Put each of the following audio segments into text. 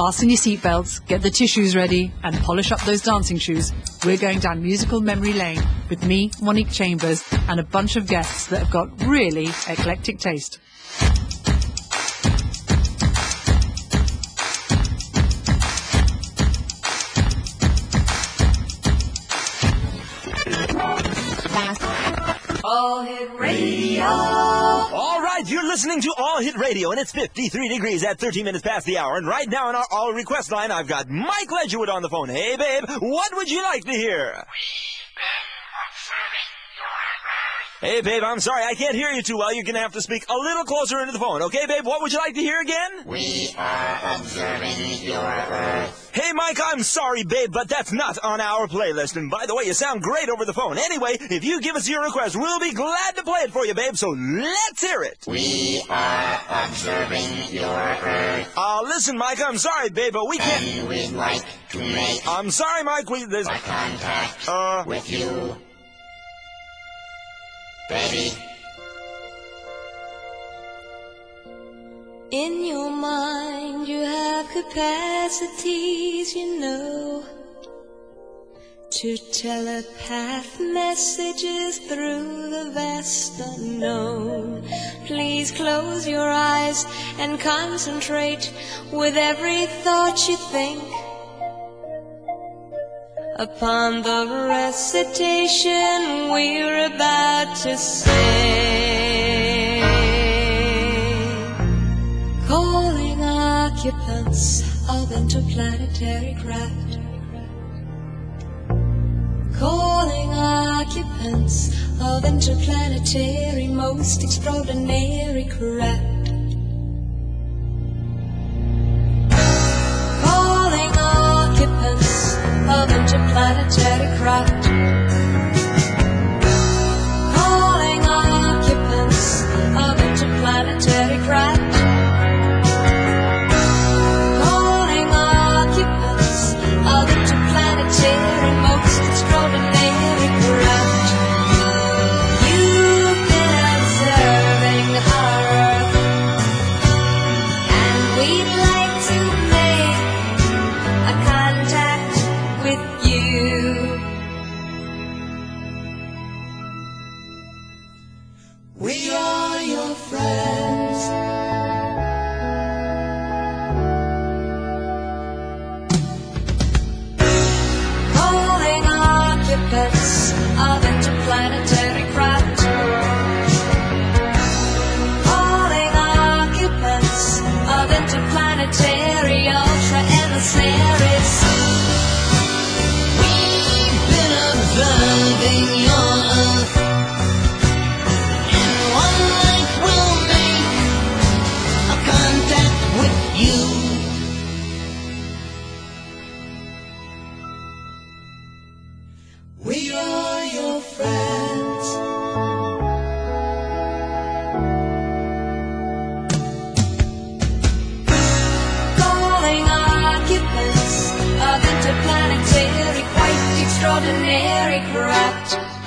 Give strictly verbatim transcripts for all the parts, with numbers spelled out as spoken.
Fasten your seatbelts, get the tissues ready, and polish up those dancing shoes. We're going down musical memory lane with me, Monique Chambers, and a bunch of guests that have got really eclectic taste. All Hit Radio. All right, you're listening to All Hit Radio, and it's fifty-three degrees at thirteen minutes past the hour. And right now on our All Request line, I've got Mike Ledgerwood on the phone. Hey, babe, what would you like to hear? Hey, babe, I'm sorry, I can't hear you too well. You're going to have to speak a little closer into the phone. Okay, babe, what would you like to hear again? We are observing your Earth. Hey, Mike, I'm sorry, babe, but that's not on our playlist. And by the way, you sound great over the phone. Anyway, if you give us your request, we'll be glad to play it for you, babe, so let's hear it. We are observing your Earth. Uh, listen, Mike, I'm sorry, babe, but we can't... And we'd like to make... I'm sorry, Mike, we... There's... contact Uh... with you. Baby. In your mind you have capacities, you know, to telepath messages through the vast unknown. Please close your eyes and concentrate with every thought you think upon the recitation we're about to sing. Calling occupants of interplanetary craft. Calling occupants of interplanetary most extraordinary craft. Calling occupants of interplanetary craft. Calling occupants of interplanetary craft. Calling occupants of interplanetary most extraordinary craft. You've been observing our Earth, and we'd like to make a contact with you. We are your friends. Calling occupants of interplanetary craft. Calling occupants of interplanetary ultra emissaries. Observing your Earth, and one night we'll make a contact with you. We are your friends. Calling occupants of interplanetary quite extraordinary craft.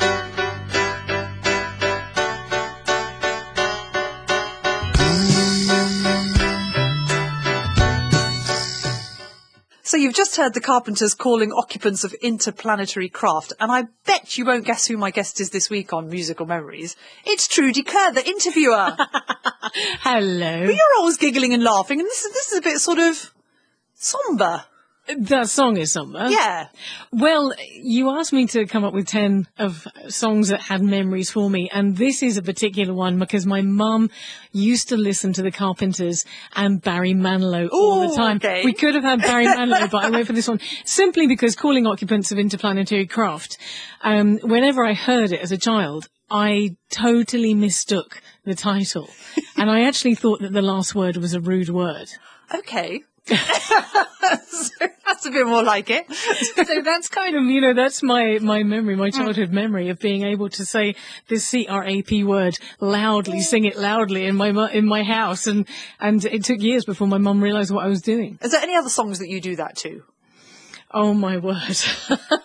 So you've just heard the Carpenters calling occupants of interplanetary craft, and I bet you won't guess who my guest is this week on Musical Memories. It's Trudy Kerr, the interviewer. Hello. But you're always giggling and laughing, and this is, this is a bit sort of sombre. That song is somewhere. Yeah. Well, you asked me to come up with ten of songs that had memories for me, and this is a particular one because my mum used to listen to the Carpenters and Barry Manilow all Ooh, the time. okay. We could have had Barry Manilow, but I went for this one simply because Calling Occupants of Interplanetary Craft, um, whenever I heard it as a child, I totally mistook the title, and I actually thought that the last word was a rude word. Okay. So that's a bit more like it. So that's kind of, you know, that's my, my memory, my childhood memory of being able to say this C R A P word loudly, sing it loudly in my mu- in my house. And, and it took years before my mum realised what I was doing. Is there any other songs that you do that to? Oh, my word.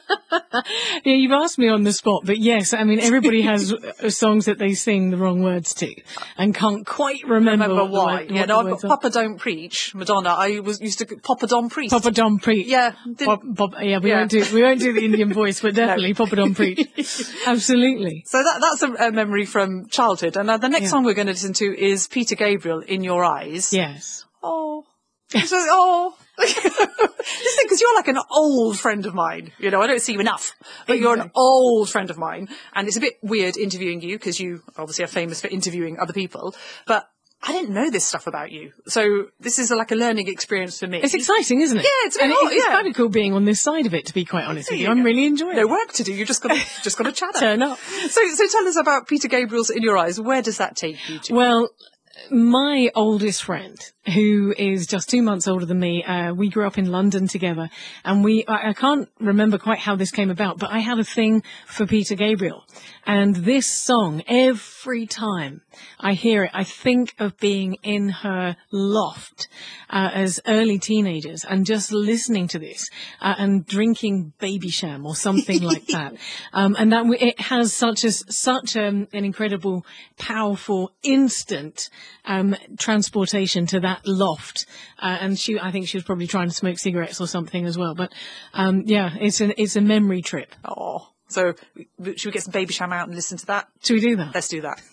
Yeah, you've asked me on the spot, but yes, I mean, everybody has uh, songs that they sing the wrong words to and can't quite remember, Remember what the why? word- Yeah, what no, the I've got words are. Papa Don't Preach, Madonna. I was used to Papa Don Priest. Papa Don Preach. Yeah, didn't- Pop, pop, yeah, we Yeah. won't do we won't do the Indian voice, but definitely Papa Don Preach. Absolutely. So that that's a, a memory from childhood. And uh, the next Yeah. song we're going to listen to is Peter Gabriel, In Your Eyes. Yes. Oh. It's just, oh. Listen, because you're like an old friend of mine. You know, I don't see you enough, but you're an Exactly. old friend of mine. And it's a bit weird interviewing you because you obviously are famous for interviewing other people. But I didn't know this stuff about you. So this is like a learning experience for me. It's exciting, isn't it? Yeah, it's a bit and odd, it's yeah. kind of cool being on this side of it, to be quite honest There with you. you I'm go. really enjoying No it. work to do. You just got to just got to chat. Turn up. So so tell us about Peter Gabriel's In Your Eyes. Where does that take you to? Well, my oldest friend, who is just two months older than me, uh, we grew up in London together, and we, I, I can't remember quite how this came about, but I have a thing for Peter Gabriel. And this song, every time I hear it, I think of being in her loft uh, as early teenagers and just listening to this uh, and drinking Baby Sham or something like that. Um, and that w- it has such a such um, an incredible, powerful, instant um, transportation to that loft. Uh, and she, I think she was probably trying to smoke cigarettes or something as well. But um, yeah, it's an it's a memory trip. Oh, so should we get some Baby Sham out and listen to that? Should we do that? Let's do that.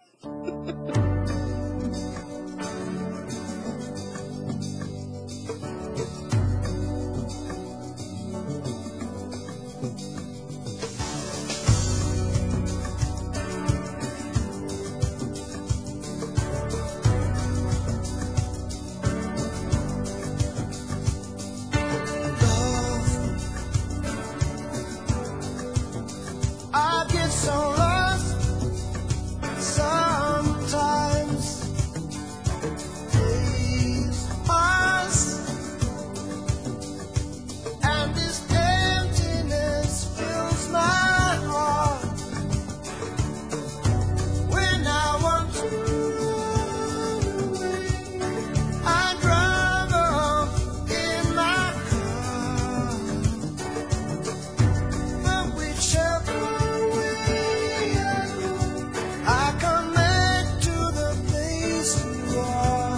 I get so lost sometimes. Days pass, and this emptiness fills my heart. When I want to run away, I drive off in my car. But whichever way I go, I come back to the place you are.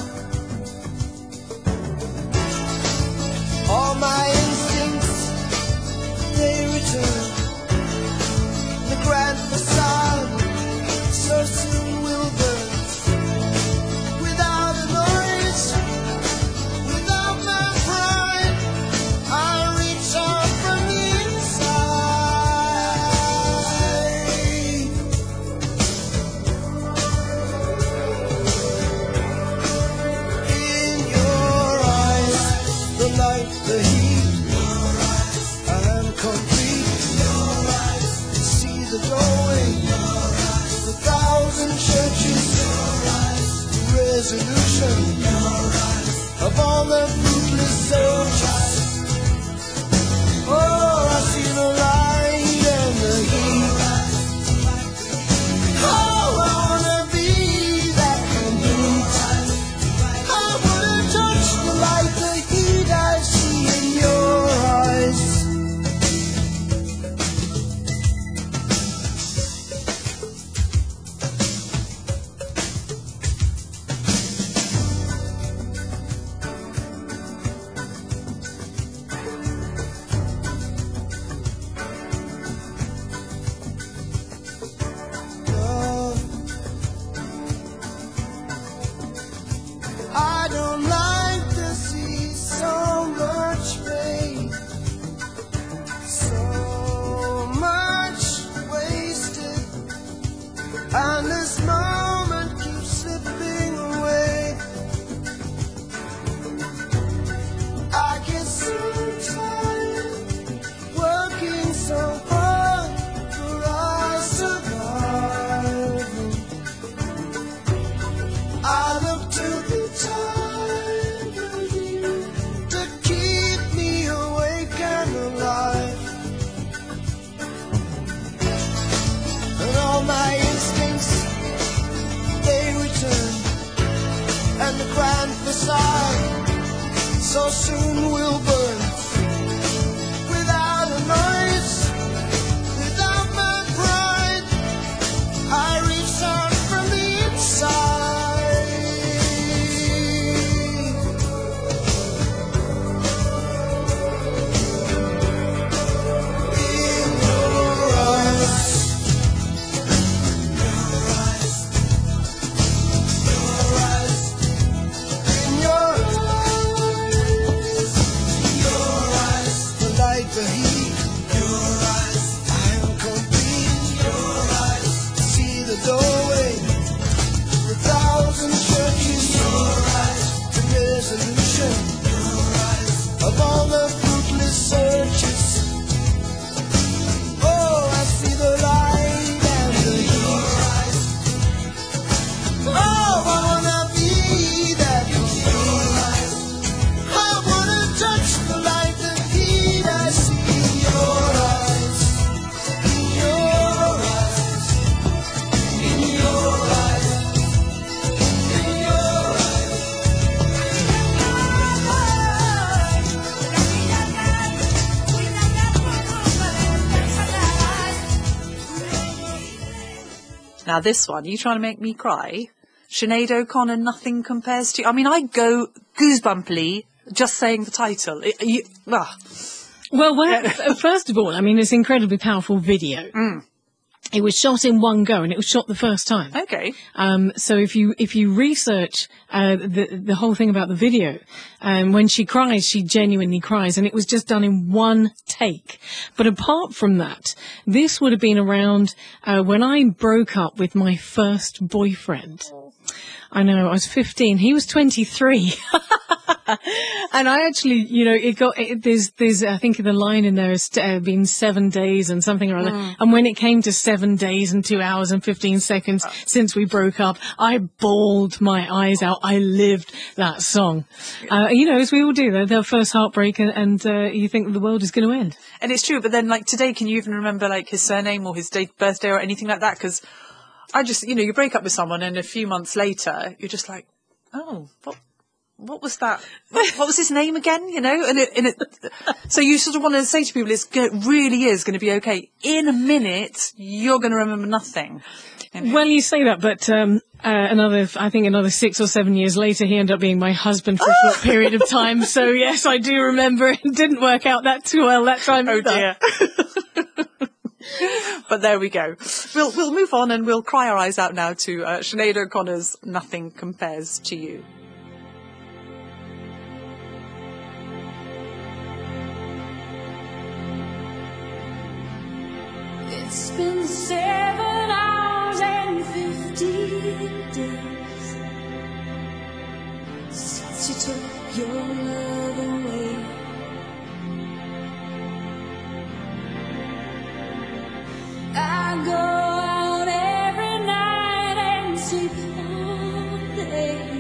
All my instincts, they return. The grand facade so soon will burn. Without a noise, without my pride, I reach out from the inside. In your eyes, the light, the heat, I am complete. See the doorway, the thousand churches, the resolution of all the fruitless soldiers. Oh, I see the light and the heat. Oh, I wanna be that complete. I wanna touch the light, the heat I see in your eyes. Love, I don't like to see so much pain, so much wasted, and this moment keeps slipping away. I get so tired working so hard for our survival. I look to the tide of you to keep me awake and alive. And all my instincts, they return. And the grand facade so soon will burn. Without a noise, Now this one, you trying to make me cry? Sinead O'Connor, Nothing Compares to You. I mean, I go goosebumpily just saying the title. It, you, ah. Well, well first of all, I mean, it's an incredibly powerful video. Mm. It was shot in one go, and it was shot the first time. Okay. Um, so if you if you research uh, the the whole thing about the video, um, when she cries, she genuinely cries, and it was just done in one take. But apart from that, this would have been around uh, when I broke up with my first boyfriend. I know, I was fifteen. He was twenty-three. And I actually, you know, it got, it, there's, there's, I think the line in there has uh, been seven days and something or other. Mm. And when it came to seven days and two hours and fifteen seconds oh. since we broke up, I bawled my eyes out. I lived that song. Uh, you know, as we all do, their, their first heartbreak, and, and uh, you think the world is going to end. And it's true, but then, like, today, can you even remember, like, his surname or his date, birthday or anything like that? Because I just, you know, you break up with someone and a few months later, you're just like, oh, what? What was that? What, what was his name again? You know, and it, and it, so you sort of want to say to people, it's, it really is going to be okay. In a minute, you're going to remember nothing. You know? Well, you say that, but um, uh, another, I think another six or seven years later, he ended up being my husband for a short period of time. So yes, I do remember. It didn't work out that too well that time. Oh either. dear. But there we go. We'll we'll move on and we'll cry our eyes out now to uh, Sinead O'Connor's "Nothing Compares to You." It's been seven hours and fifteen days since you took your love away. I go out every night and sleep all day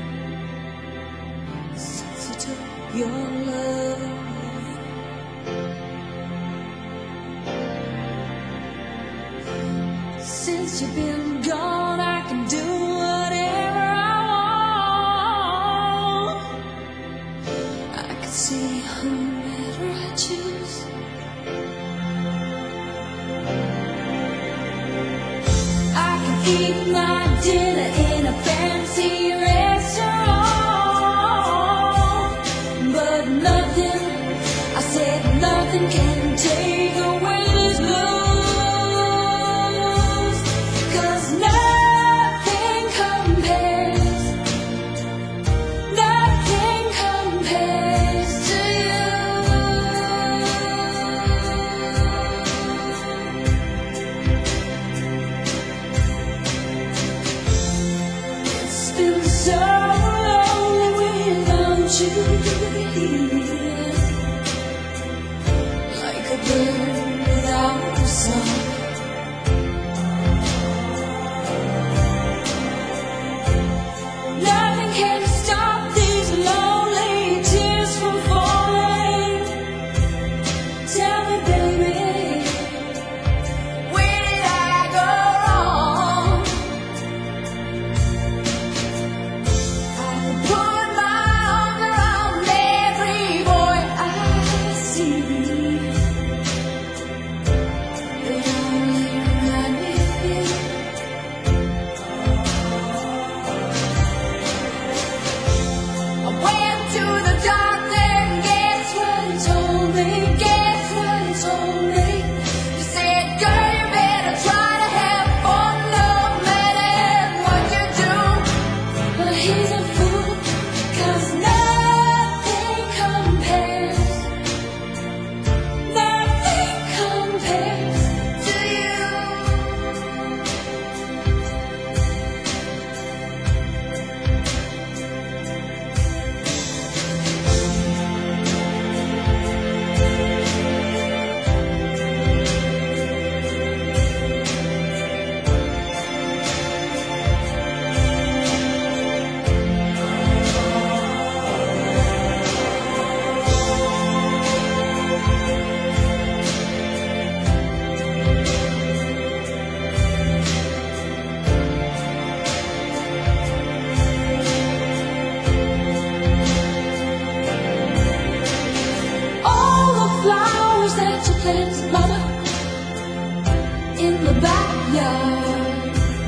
since you took your love away. Since you've been gone, I can do whatever I want. I can see whomever I choose. I can eat my dinner in a fancy restaurant, but nothing, I said nothing can take away this love. Like a bird without a song. Nothing can stop these lonely tears from falling. Tell me, baby, where did I go wrong? I would put my arms around every boy I see, but only got me here. I went to the doctor and guess what he told me? Guess what he told me? He said, girl, you better try to have fun no matter what you do. But he's a fool, 'cause nothing compares, nothing compares to you. All the flowers that you planted, mother, in the backyard,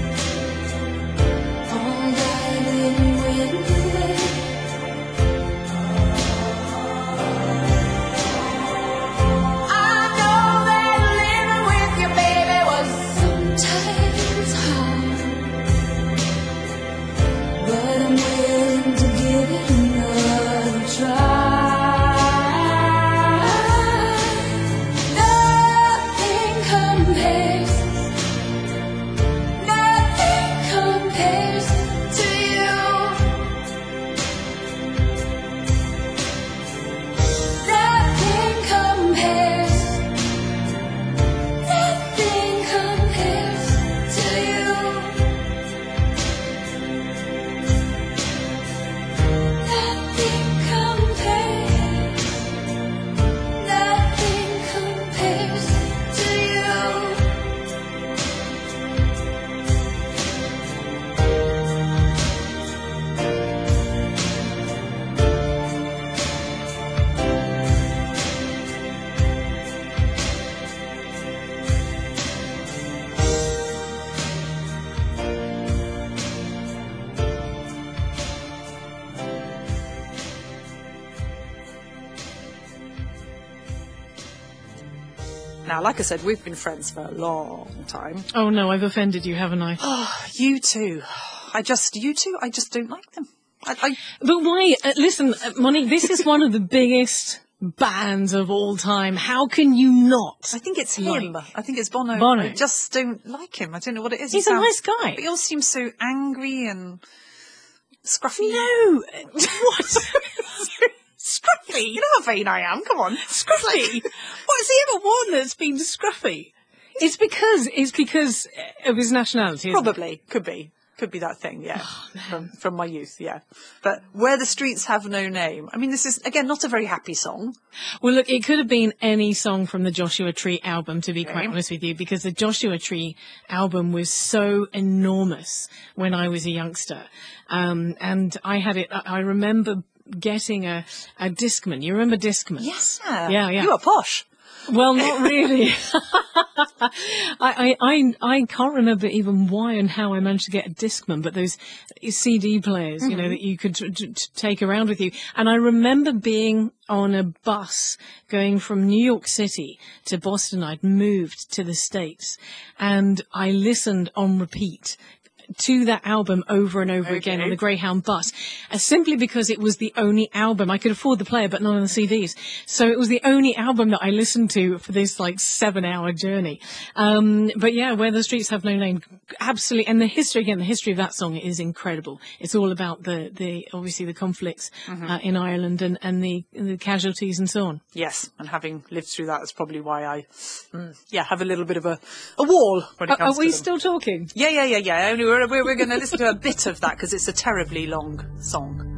Now, like I said, we've been friends for a long time. Oh no, I've offended you, haven't I? You too. I just, you two, I just don't like them. I, I But why? Uh, listen, uh, Monique, this is one of the biggest bands of all time. How can you not? I think it's him. Like I think it's Bono. Bono. I just don't like him. I don't know what it is. He's He a sounds- nice guy. But he all seems so angry and scruffy. No! What? Scruffy? You know how vain I am. Come on. Scruffy? What, has he ever worn that's been scruffy? It's because, it's because of his nationality, isn't it? Probably. Could be. Could be that thing, yeah. from, from my youth, yeah. But Where the Streets Have No Name. I mean, this is, again, not a very happy song. Well, look, it could have been any song from the Joshua Tree album, to be quite Okay. honest with you, because the Joshua Tree album was so enormous when I was a youngster. Um, and I had it, I I remember getting a, a Discman. You remember Discman? Yes. Yeah, yeah. You are posh. Well, not really. I, I, I, I can't remember even why and how I managed to get a Discman, but those C D players, you know, that you could t- t- take around with you. And I remember being on a bus going from New York City to Boston. I'd moved to the States and I listened on repeat to that album over and over again Okay. on the Greyhound bus, uh, simply because it was the only album. I could afford the player, but not on the C Ds. So it was the only album that I listened to for this like seven hour journey. Um, but yeah, Where the Streets Have No Name, absolutely. And the history, again, the history of that song is incredible. It's all about the, the obviously the conflicts uh, in Ireland and, and the, the casualties and so on. Yes, and having lived through that, that's probably why I, mm, yeah, have a little bit of a, a wall when it Are, comes are to we them. still talking? Yeah, yeah, yeah, yeah. Only We're, we're, we're going to listen to a bit of that because it's a terribly long song.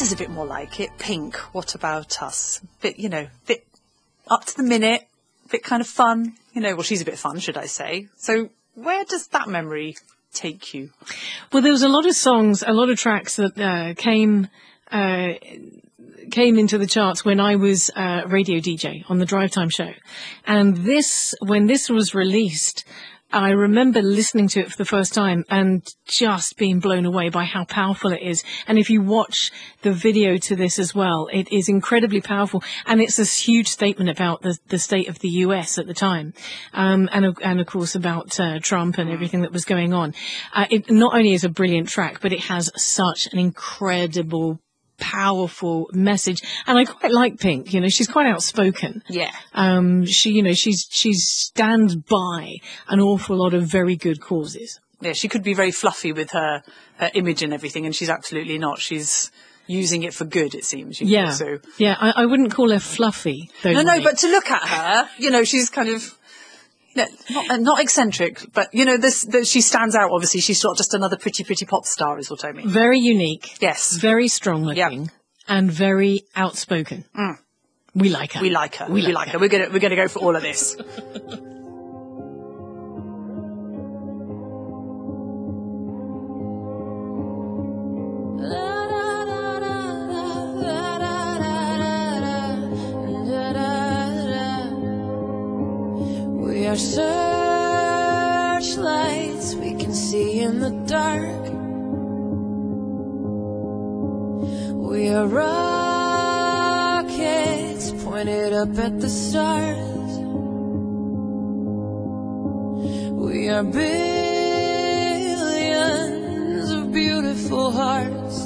is a bit more like it. Pink, What About Us? Bit, you know, bit up to the minute, bit kind of fun. You know, well, she's a bit fun, should I say. So where does that memory take you? Well, there was a lot of songs, a lot of tracks that uh, came uh, came into the charts when I was uh, radio D J on the Drive Time show. And this, when this was released, I remember listening to it for the first time and just being blown away by how powerful it is. And if you watch the video to this as well, it is incredibly powerful. And it's this huge statement about the, the state of the U S at the time. Um, and, of- and of course about uh, Trump and everything that was going on. Uh, it not only is a brilliant track, but it has such an incredible powerful message. And I quite like Pink, you know, she's quite outspoken. Yeah. Um, she, you know, she's, she stands by an awful lot of very good causes. Yeah, she could be very fluffy with her, her image and everything, and she's absolutely not. She's using it for good, it seems. You Yeah. know, so. Yeah, I, I wouldn't call her fluffy, though. No, no, Monique. but to look at her, you know, she's kind of, you know, not, uh, not eccentric, but, you know, this, this, she stands out, obviously. She's not just another pretty, pretty pop star, is what I mean. Very unique. Yes. Very strong looking. Yeah. And very outspoken. Mm. We like her. We like her. We We, like like her. her. We're gonna, we're gonna go for all of this. We are searchlights we can see in the dark. We are rockets pointed up at the stars. We are billions of beautiful hearts.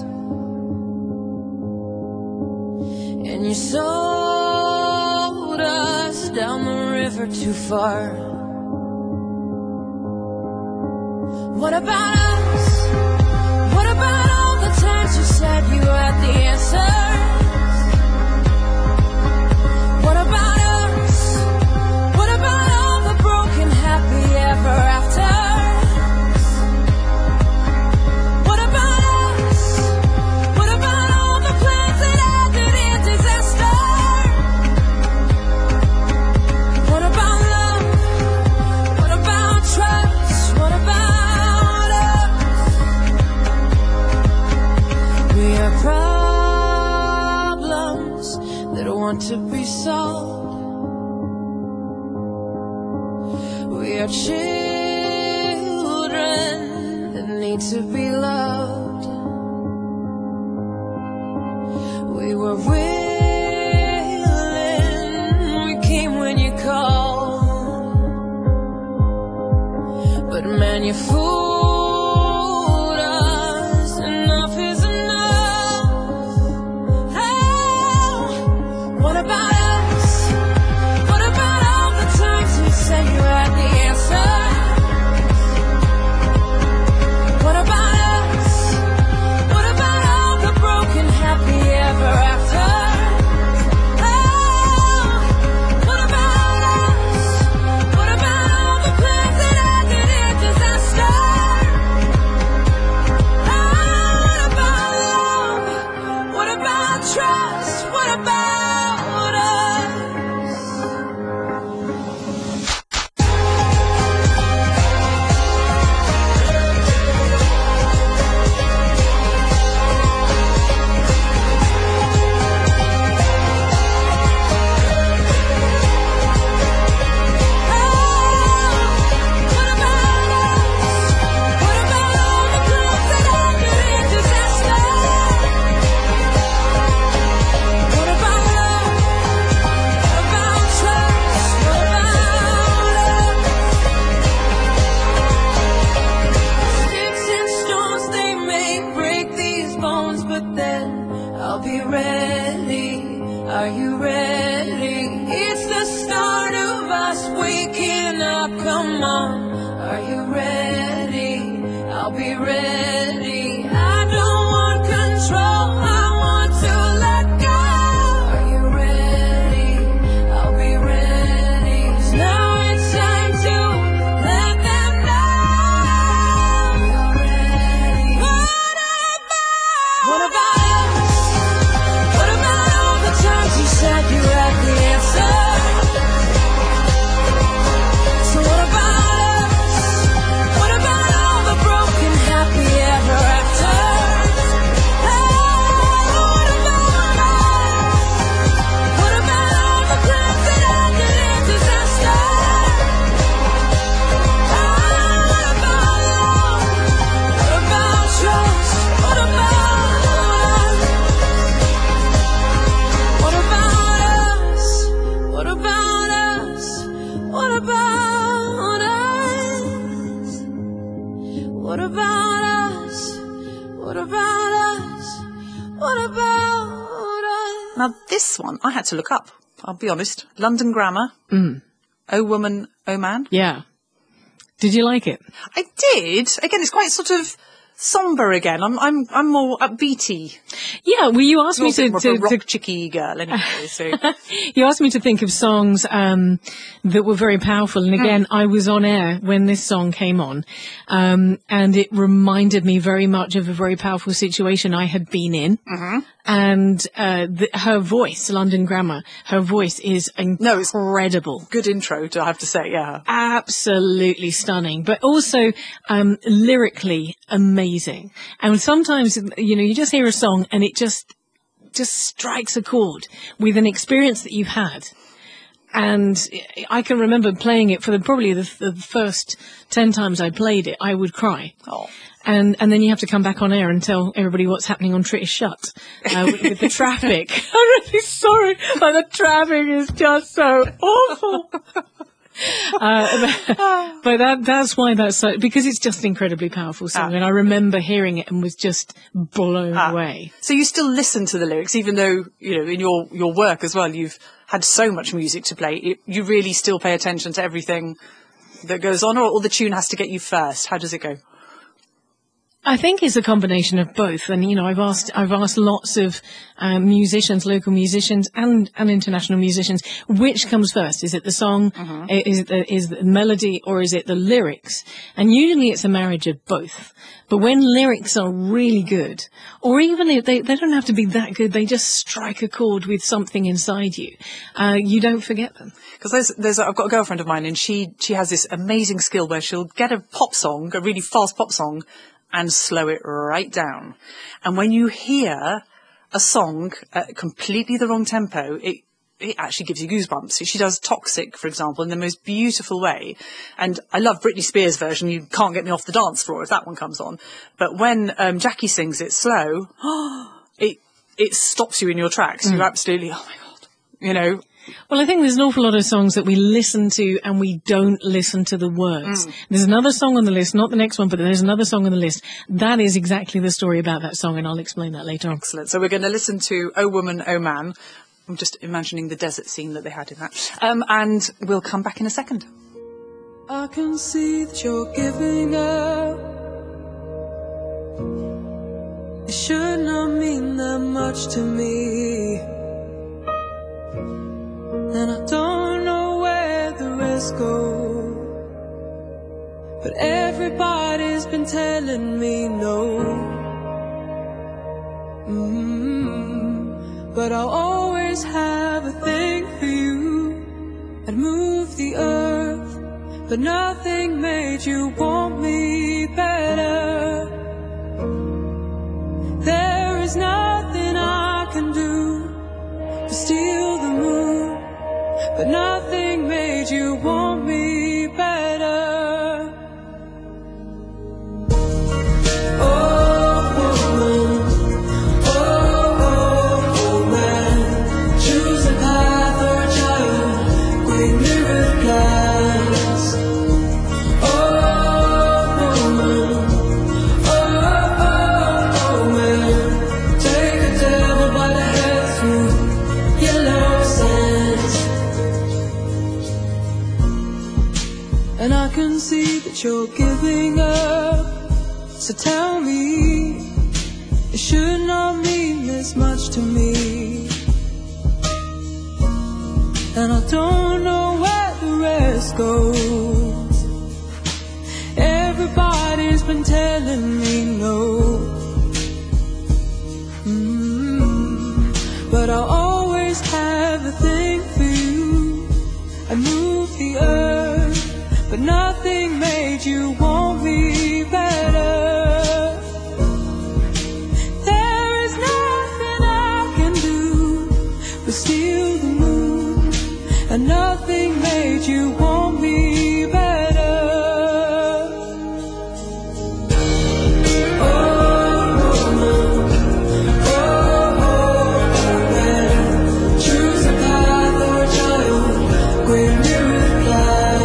And you sold us down the river too far. What about us? What about all the times you said you had the answers? What about us? What about all the broken happy ever afters? What about us? What about all the plans that ended in disaster? What about love? What about trust? What about us? We are problems that want to be solved. We are children that need to be loved. We were willing, we came when you called. But man, you fooled us. Enough is enough. Oh, what about us? What about all the times you said you had the answer? What about us? What about all the broken happy ever after? Oh, what about us? What about all the plans that ended in disaster? Oh, what about love? What about trust? What about us? Sticks and stones, they may break these bones, but then I'll be ready. Are you ready? It's the start of us waking up. Come on, are you ready? I'll be ready. I don't want control. I want to let go. Are you ready? I'll be ready. 'Cause now it's time to let them know. You're ready. What about? What about us? about us? What about us? What about us? What about us? Now, this one I had to look up, I'll be honest. London Grammar. Mm. Oh Woman, Oh Man. Yeah. Did you like it? I did. Again, it's quite sort of somber again. I'm I'm I'm more upbeaty. Yeah, well, you asked You're me a bit to, more of to, a rock to chicky girl anyway, so you asked me to think of songs um, that were very powerful. And again, I was on air when this song came on, um, and it reminded me very much of a very powerful situation I had been in. Mm-hmm. And uh, the, her voice, London Grammar, her voice is No, it's- incredible. good intro, I have to say, yeah. Absolutely stunning, but also um, lyrically amazing. And sometimes, you know, you just hear a song and it just just strikes a chord with an experience that you've had. And I can remember playing it for the, probably the, the first ten times I played it, I would cry. Oh. And and then you have to come back on air and tell everybody what's happening on Trish Shut uh, with, with the traffic. I'm really sorry, but the traffic is just so awful. Uh, but, but that that's why that's so, because it's just an incredibly powerful song, Ah. and I remember hearing it and was just blown Ah. away. So you still listen to the lyrics, even though, you know, in your, your work as well, you've had so much music to play. It, you really still pay attention to everything that goes on, or, or the tune has to get you first? How does it go? I think it's a combination of both, and you know, I've asked I've asked lots of um, musicians, local musicians, and and international musicians, which comes first? Is it the song? I- Is it the, is it the melody, or is it the lyrics? And usually, it's a marriage of both. But when lyrics are really good, or even if they they don't have to be that good, they just strike a chord with something inside you. Uh, you don't forget them. Because there's, there's, a, I've got a girlfriend of mine, and she, she has this amazing skill where she'll get a pop song, a really fast pop song, and slow it right down. And when you hear a song at completely the wrong tempo, it it actually gives you goosebumps. She does Toxic, for example, in the most beautiful way. And I love Britney Spears' version. You can't get me off the dance floor if that one comes on. But when um, Jackie sings it slow, it it stops you in your tracks. You're absolutely, oh my God, you know. Well, I think there's an awful lot of songs that we listen to and we don't listen to the words. There's another song on the list, not the next one, but there's another song on the list. That is exactly the story about that song, and I'll explain that later on. Excellent. So we're going to listen to Oh Woman, Oh Man. I'm just imagining the desert scene that they had in that. Um, and we'll come back in a second. I can see that you're giving up. It should not mean that much to me. And I don't know where the rest go, but everybody's been telling me no. Mm-hmm. But I'll always have a thing for you. I'd move the earth, but nothing made you want me better. There is nothing I can do to steal the moon, but nothing made you want me better. Oh, woman, oh, oh, oh, man, choose a path or a child, great mirrored glass. Oh, woman, oh, oh, oh, man, take the devil by the head through yellow sands. And I can see that you're giving up. So tell me, it should not mean this much to me. And I don't know where the rest goes. Everybody's been telling me no. Mm-hmm. But I'll always have a thing for you. I move the earth, but nothing made you want me better. There is nothing I can do but steal the moon, and nothing made you want me better. Oh, woman, oh, oh, man, choose a path or a child, great mirrored glass.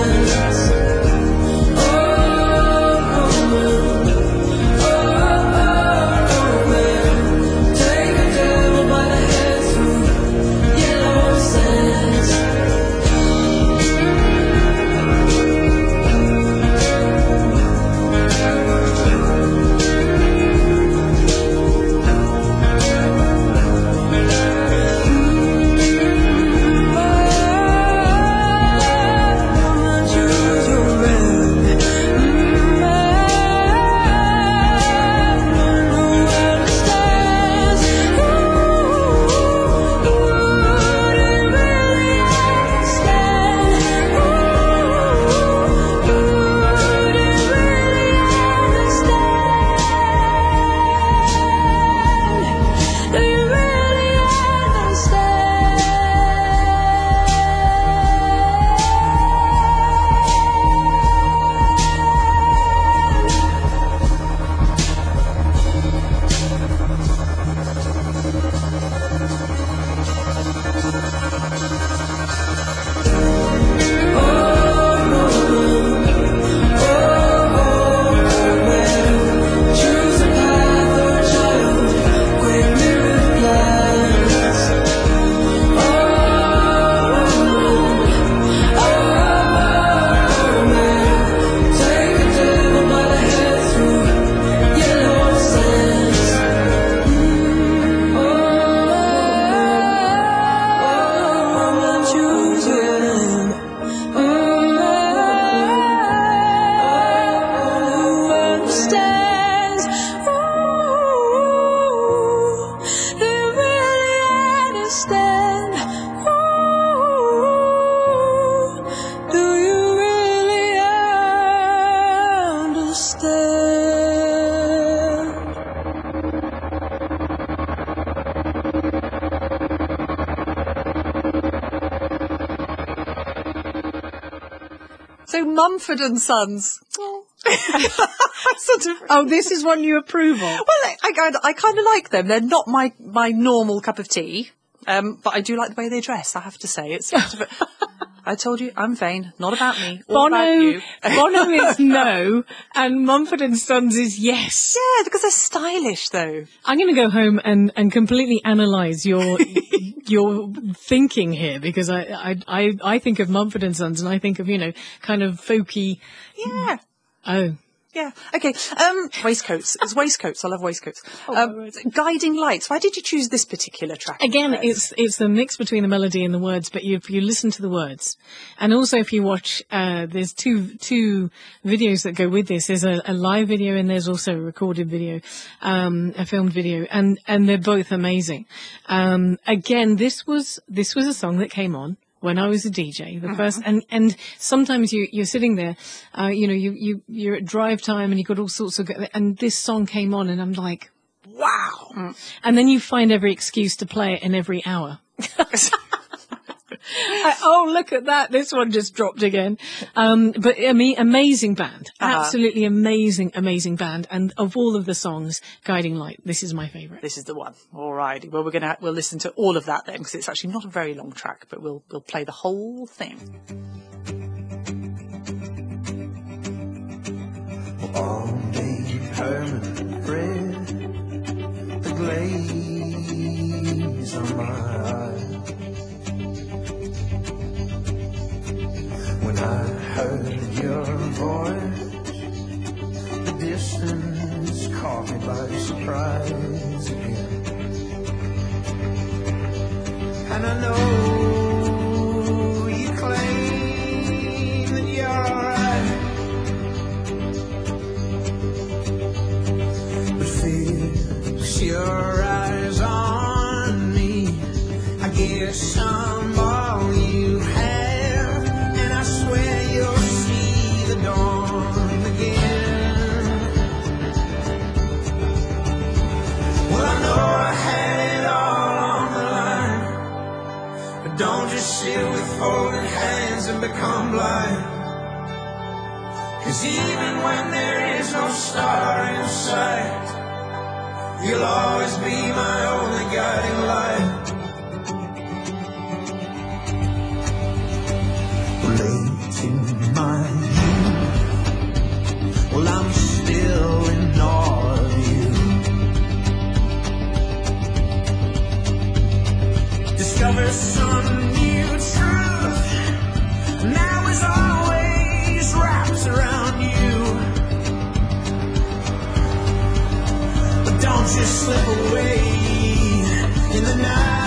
So Mumford and Sons. sort of. Oh, this is one you approve of. Well, I, I, I kind of like them. They're not my, my normal cup of tea, um, but I do like the way they dress, I have to say. It's sort of a, I told you, I'm vain. Not about me. All about Bono, you. Bono is no, and Mumford and Sons is yes. Yeah, because they're stylish, though. I'm going to go home and, and completely analyse your your thinking here, because I, I I I think of Mumford and Sons and I think of, you know, kind of folky. Yeah. Oh. Yeah. Okay. Um, waistcoats. It's waistcoats. I love waistcoats. Oh, um, right. Guiding Lights. Why did you choose this particular track? Again, Perez? it's it's the mix between the melody and the words, but you, if you listen to the words, and also if you watch, uh, there's two two videos that go with this. There's a, a live video and there's also a recorded video, um, a filmed video, and and they're both amazing. Um, again, this was this was a song that came on when I was a D J, the first, and, and sometimes you, you're sitting there, uh, you know, you, you, you're at drive time and you've got all sorts of, and this song came on and I'm like, wow. Mm. And then you find every excuse to play it in every hour. I, oh, look at that. This one just dropped again. Um, but I mean, amazing band, Uh-huh. absolutely amazing, amazing band. And of all of the songs, Guiding Light, this is my favorite. This is the one. All right. Well, we're gonna we'll listen to all of that then, because it's actually not a very long track, but we'll we'll play the whole thing. All day permanent red, the glaze on my eye. When I heard your voice, the distance caught me by surprise again. And I know you claim that you're alright, but fix your eyes on me. I guess I'm all you have, and I swear you'll see the dawn again. Well, I know I had it all on the line, but don't just sit with folded hands and become blind. 'Cause even when there is no star in sight, you'll always be my only guiding light. Late in my youth, well, I'm still in awe of you. Discover some new truth, now is always wrapped around you. But don't just slip away in the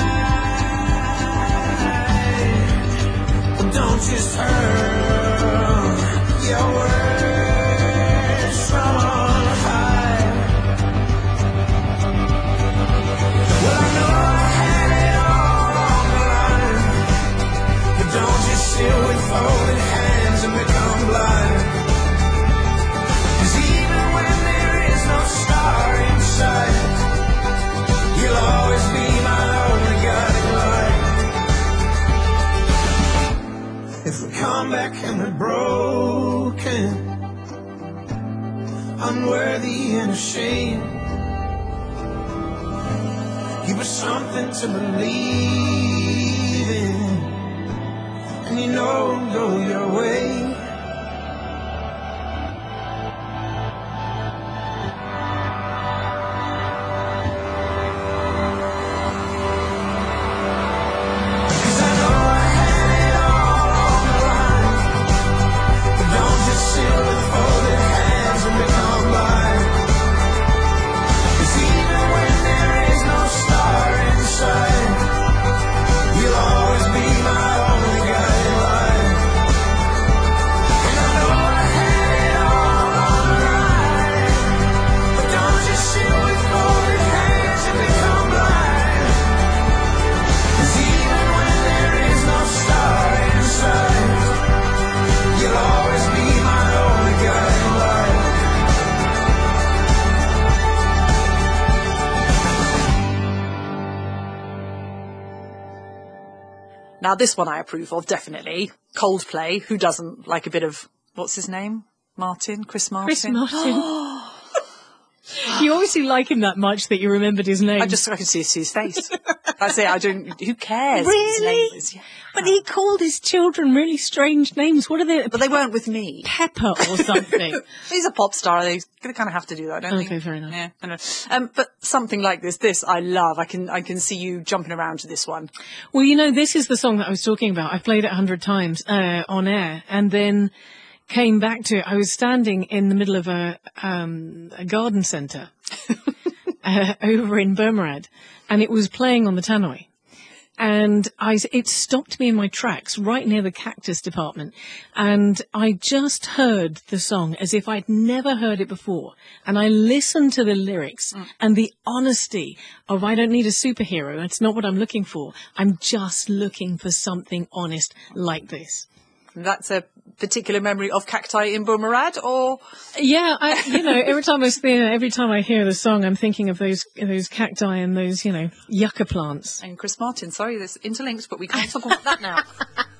night. Don't just hurl your words from on high. Well, I know I had it all on the line, but don't just sit with folded hands and become blind. 'Cause even when there is no star in sight, you'll always be my only guiding light. If we come back and we're broken, unworthy and ashamed, give us something to believe in, and you know go your way. Now, this one I approve of, definitely. Coldplay. Who doesn't like a bit of what's his name? Martin? Chris Martin? Chris Martin. You obviously like him that much that you remembered his name. I just I can see his face. That's it. I don't. Who cares? what his Really? name is? Yeah. But he called his children really strange names. What are they? But they weren't with me. Pepper or something. He's a pop star. They kind of have to do that, don't they? Okay, fair enough. Yeah, I know. Um, but something like this, this I love. I can I can see you jumping around to this one. Well, you know, this is the song that I was talking about. I've played it a hundred times uh, on air, and then came back to it. I was standing in the middle of a um, a garden centre uh, over in Burmarad, and it was playing on the tannoy. And I, it stopped me in my tracks right near the cactus department. And I just heard the song as if I'd never heard it before. And I listened to the lyrics mm. and the honesty of, I don't need a superhero. That's not what I'm looking for. I'm just looking for something honest like this. That's a particular memory of cacti in Burmarad, or yeah, I, you know, every time I see, every time I hear the song, I'm thinking of those those cacti and those, you know, yucca plants. And Chris Martin. Sorry, that's interlinked, but we can't talk about that now.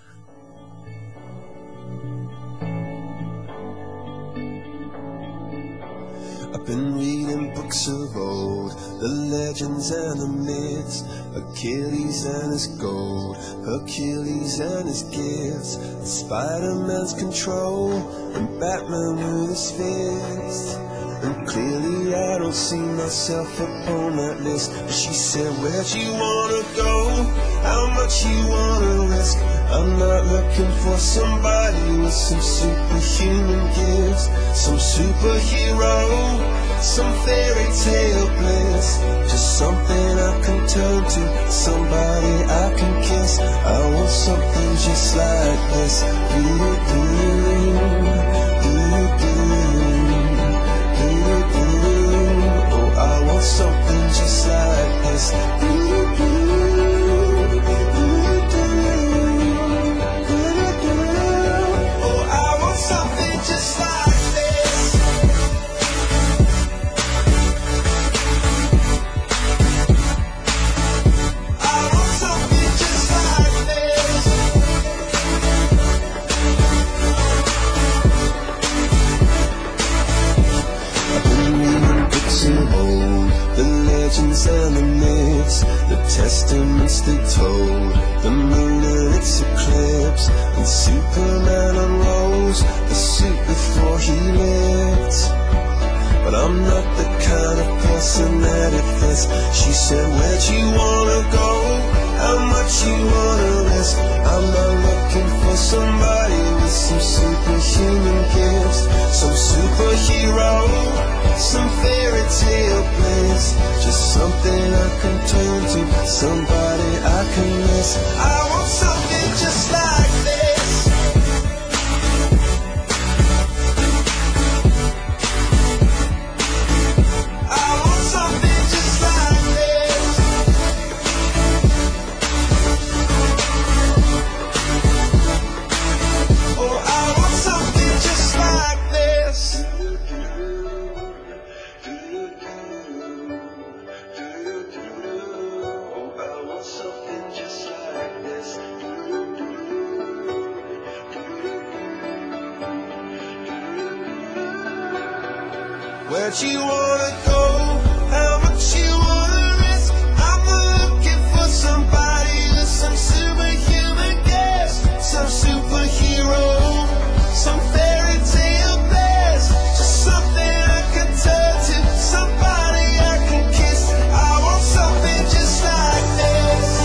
I've been reading books of old, the legends and the myths, Achilles and his gold, Hercules and his gifts, Spider-Man's control, and Batman with his fist. And clearly I don't see myself upon that list. But she said, where'd you wanna go? How much you wanna risk? I'm not looking for somebody with some superhuman gifts, some superhero, some fairy tale bliss. Just something I can turn to, somebody I can kiss. I want something just like this. Do-do-do, do-do-do. Oh, I want something just like this. Oh, I want something just like this. I want something just like this. I've been reading books of old, the legends and the myths, the testaments they told, the moon and its eclipse, and Superman unrolls the suit before he lived. But I'm not the kind of person that it fits. She said, where'd you wanna go? How much you wanna risk? I'm not looking for somebody with some superhuman gifts, some superhero, some fairy tale bliss. Just something I can turn to, somebody I can miss. I want something just like this. I want something just like this. Oh, I want something just like this. Oh, I want something just like this. Where'd you wanna go? How much you wanna risk? I'm not looking for somebody with some superhuman gifts, some superhero, some fairy tale bliss. Just something I can turn to, somebody I can kiss. I want something just like this.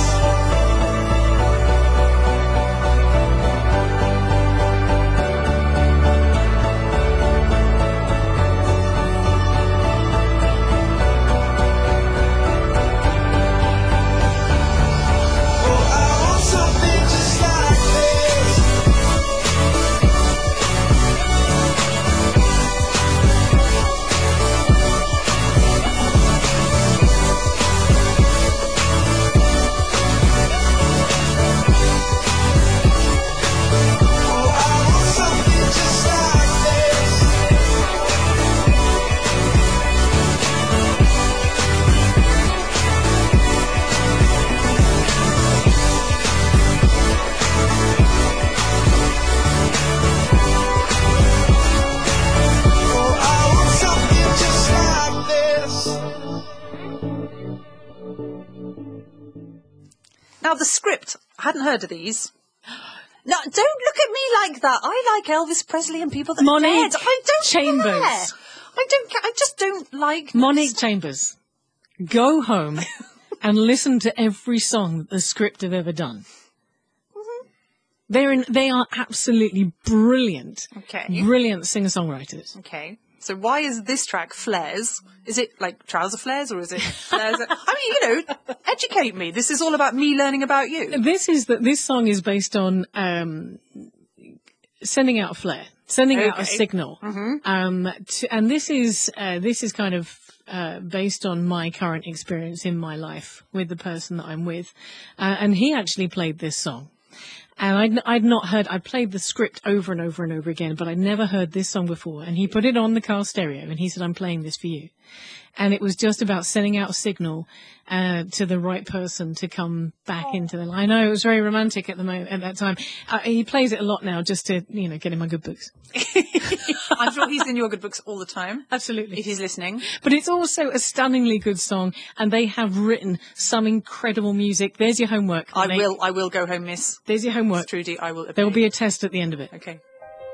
Now, the script, I hadn't heard of these. No, don't look at me like that. I like Elvis Presley and people that Monique are dead. I don't Chambers. care. I don't care. I just don't like... Monique Chambers, go home and listen to every song that the script have ever done. Mm-hmm. They're in, they are absolutely brilliant, Okay. brilliant singer-songwriters. Okay. So why is this track Flares? Is it like trouser flares or is it flares? I mean, you know, educate me. This is all about me learning about you. This is that this song is based on um, sending out a flare, sending out a Okay. signal, um, to, and this is uh, this is kind of uh, based on my current experience in my life with the person that I'm with, uh, and he actually played this song. And I'd, I'd not heard, I played the script over and over and over again, but I'd never heard this song before. And he put it on the car stereo and he said, I'm playing this for you. And it was just about sending out a signal uh, to the right person to come back into the line. I know it was very romantic at the moment, at that time. Uh, he plays it a lot now just to, you know, get in my good books. I'm sure he's in your good books all the time. Absolutely. If he's listening. But it's also a stunningly good song, and they have written some incredible music. There's your homework. I Monique. will, I will go home, miss. There's your homework. Trudy, I will. There will be a test at the end of it. Okay.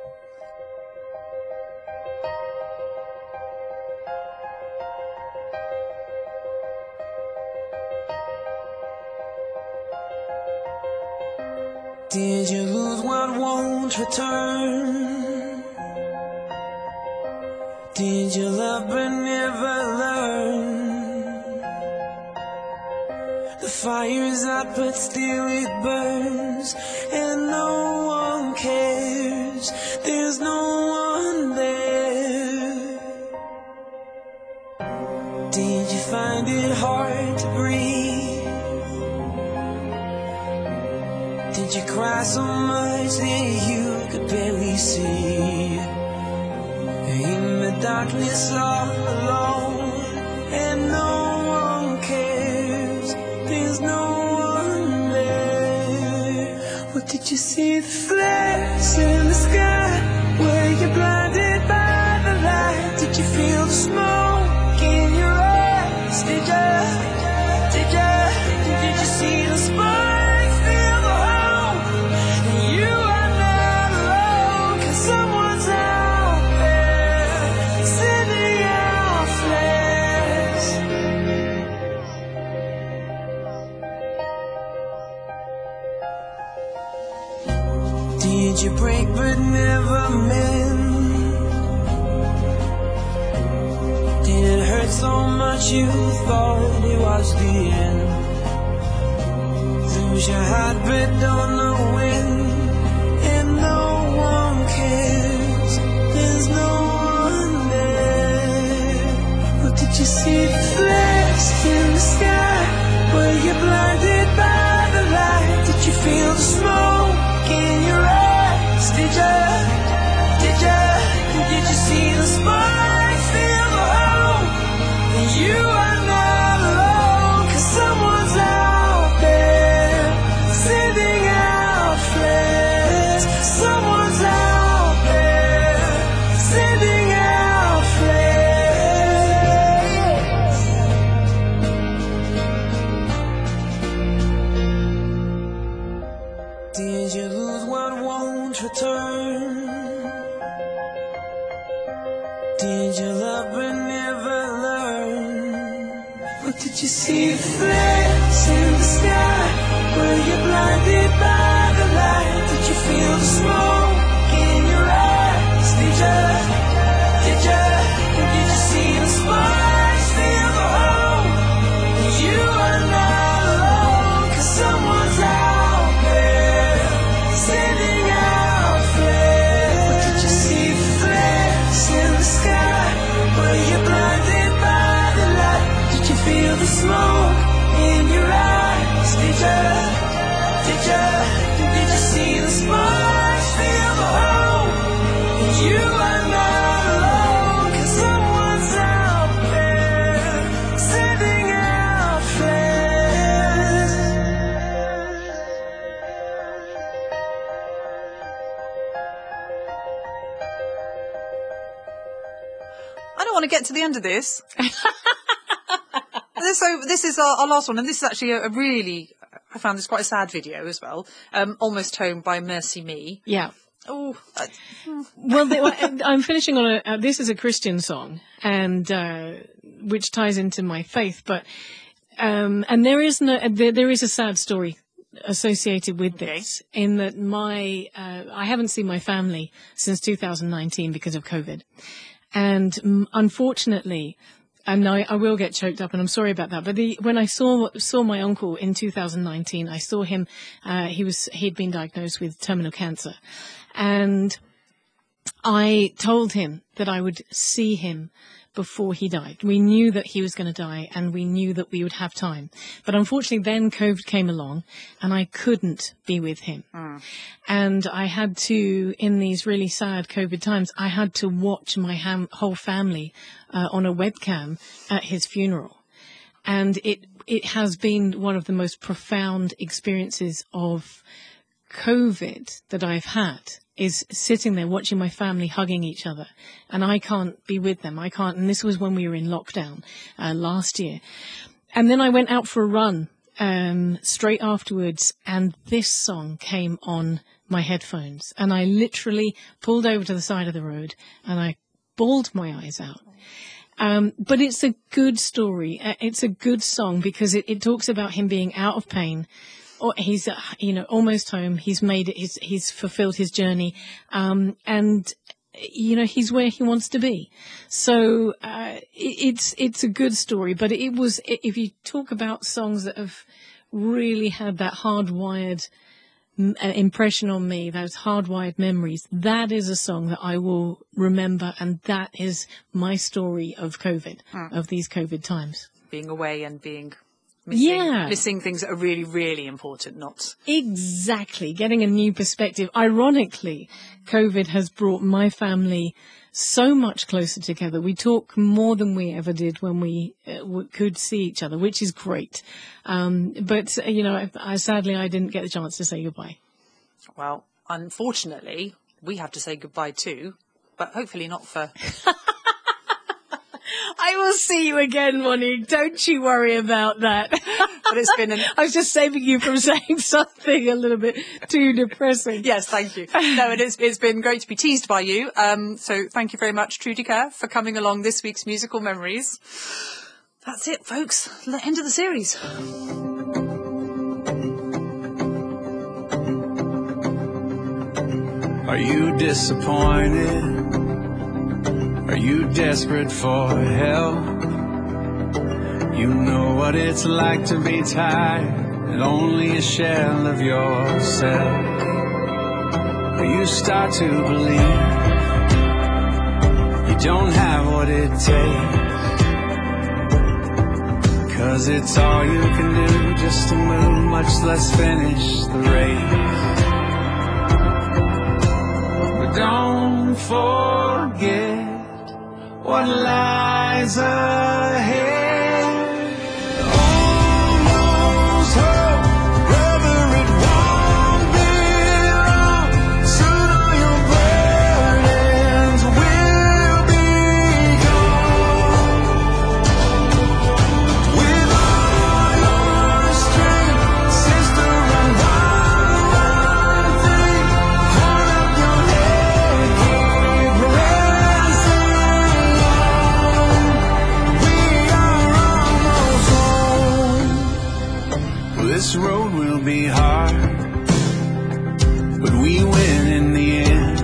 Did you lose what won't return? Did you love but never learn? The fire is out but still it burns, and no one cares. There's no one there. Did you find it hard to breathe? Did you cry so much that you could barely see? In the darkness all alone, and no one cares. There's no one there. What did you see? The flares in the sky? Were you blinded by the light? Did you feel the smoke in your eyes? Did you? Did you? Did you see the spark? Did you break but never mend? Did it hurt so much you thought it was the end? Lose your heart but don't know when, and no one cares. There's no one there. What did you see? The flares in the sky? Were you blinded by the light? Did you feel the smoke in your eyes? Did you, did you, did you see the spark, feel the hope? And you are not alone, 'cause someone's out there sending out flares. Someone's out there sending out flares. Did you lose what won't return? Did you love but never learn? Or did you see the flares in the sky? Were you blinded by the light? Did you feel the smoke in your eyes? Did you? Did you? Did you see the sparks? Feel the hope? You are not alone, 'cause someone's out there sending out flares. Or did you see the flares in the sky? Were you blinded by the light? Did you feel the smoke in your eyes? Did you? Did you? Did you see the sparks? Feel the hope? You are not alone, 'cause someone's out there sending out flares. I don't want to get to the end of this. This- so this is our, our last one, and this is actually a, a really, I found this quite a sad video as well. Um, Almost Home by Mercy Me. Yeah. Oh, uh, Well, they, well, I'm finishing on a, uh, this is a Christian song, and, uh, which ties into my faith, but, um, and there is no, there, there is a sad story associated with this, in that my, uh, I haven't seen my family since two thousand nineteen because of COVID. And um, unfortunately, and I, I will get choked up, and I'm sorry about that. But the, when I saw saw my uncle in two thousand nineteen, I saw him. Uh, he was he'd been diagnosed with terminal cancer, and I told him that I would see him before he died. We knew that he was going to die, and we knew that we would have time. But unfortunately, then COVID came along, and I couldn't be with him. Mm. And I had to, in these really sad COVID times, I had to watch my ham- whole family uh, on a webcam at his funeral. And it it has been one of the most profound experiences of COVID that I've had, is sitting there watching my family hugging each other, and I can't be with them. I can't. And this was when we were in lockdown uh, last year. And then I went out for a run um, straight afterwards, and this song came on my headphones, and I literally pulled over to the side of the road and I bawled my eyes out. Um, but it's a good story. Uh, It's a good song because it, it talks about him being out of pain. Or he's, uh, you know, almost home. He's made it. He's, he's fulfilled his journey. Um, and, you know, he's where he wants to be. So, uh, it, it's, it's a good story, but it was, if you talk about songs that have really had that hardwired m- uh, impression on me, those hardwired memories, that is a song that I will remember. And that is my story of COVID, mm. of these COVID times. Being away and being Missing, yeah. missing things that are really, really important, not... Exactly. Getting a new perspective. Ironically, COVID has brought my family so much closer together. We talk more than we ever did when we uh, w- could see each other, which is great. Um, but, uh, you know, I, I, sadly, I didn't get the chance to say goodbye. Well, unfortunately, we have to say goodbye too, but hopefully not for... I will see you again, Monique. Don't you worry about that. But it's been an... I was just saving you from saying something a little bit too depressing. Yes, thank you. No, it is, it's been great to be teased by you. Um, so thank you very much, Trudy Kerr, for coming along this week's Musical Memories. That's it, folks. The end of the series. Are you disappointed? Are you desperate for help? You know what it's like to be tired and only a shell of yourself. Or you start to believe you don't have what it takes, 'cause it's all you can do just to move, much less finish the race. But don't forget what lies ahead. Almost hope, brother, it won't be long. Soon all your burdens will be gone. With all your strength, sister, run, run, run free. Hold up your head, keep pressing. This road will be hard, but we win in the end,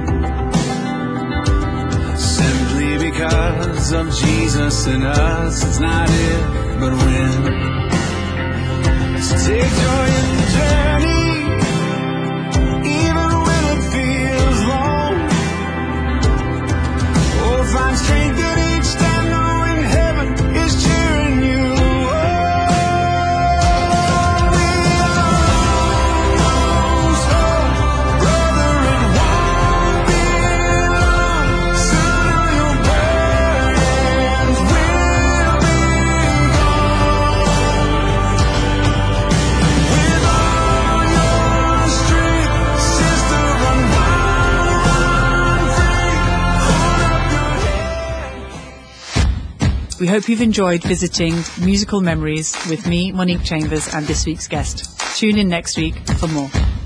simply because of Jesus in us. It's not if, but when. So take joy in the journey, even when it feels long. Oh, find strength in each step, knowing heaven is cheering you. We hope you've enjoyed visiting Musical Memories with me, Monique Chambers, and this week's guest. Tune in next week for more.